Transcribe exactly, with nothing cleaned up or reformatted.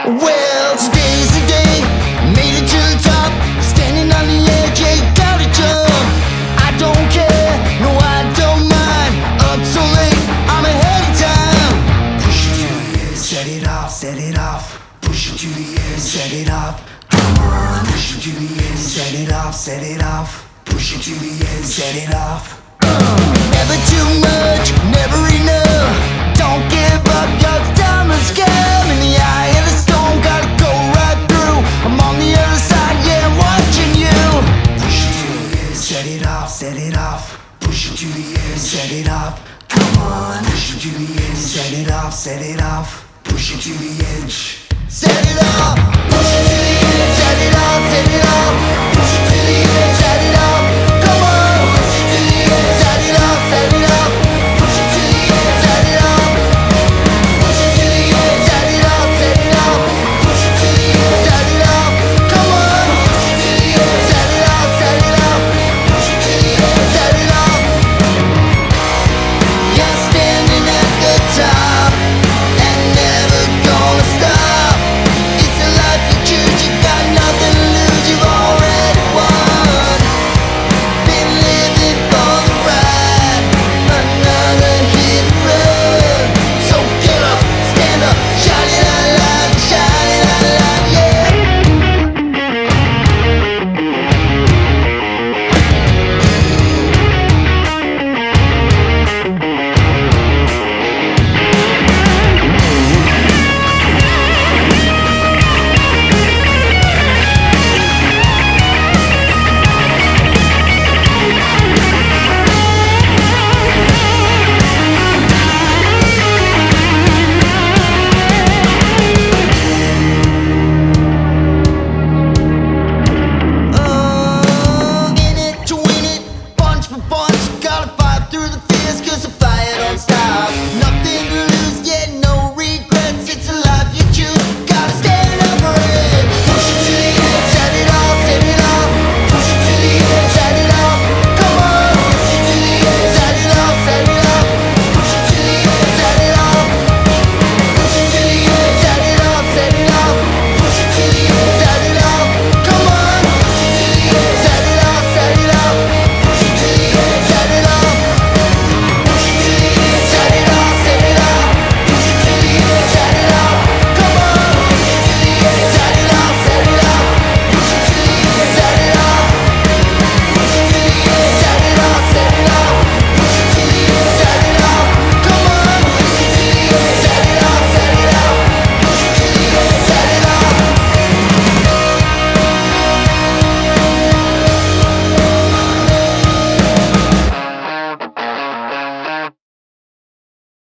Well, today's the day, made it to the top, standing on the edge, yeah, you gotta jump. I don't care, no I don't mind, up so late, I'm ahead of time. Push it to the edge, set it off, set it off. Push it to the edge, set it off. Come on, push it to the edge, set it off, set it off. Push it to the edge, set it off. Never too much, never enough. Don't give up, your time has come. In the eye of the storm, gotta go right through. I'm on the other side, yeah, I'm watching you. Push it to the edge, set it off, set it off. Push it to the edge, set it off. Come on, push it to the edge, set it off, set it off. Push it to the edge, set it off. Push it to the edge, set it off, set it off.